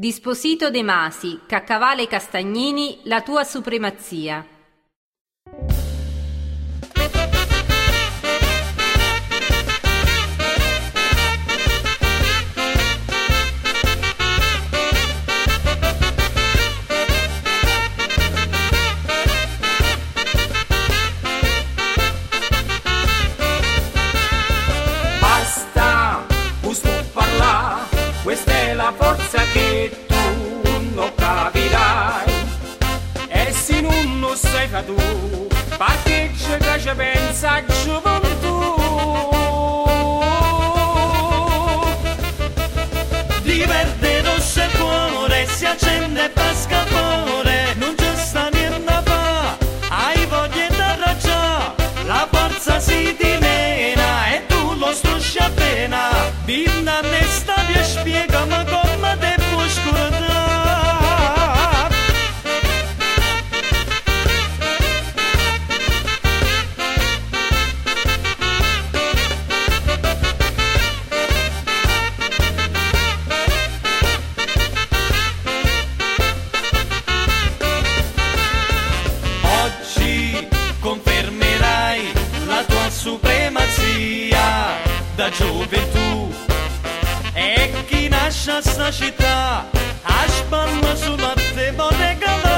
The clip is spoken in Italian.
Disposito De Masi, Caccavale Castagnini, la tua supremazia. Basta, giusto parlare, questa è la forza che tu non capirai. E se non lo sai fa tu, parcheggia che ci pensa a gioventù. Di verde rosso e cuore si accende e fa scalpore, non c'è sta niente a fa, hai voglia da raggià, la forza si dimena e tu lo strusci appena, vinna ne stavi e spiegami come te puoi scordare. Oggi confermerai la tua supremazia da gioventù e chi nasce a sta città a spanna sulla te vuole regalare.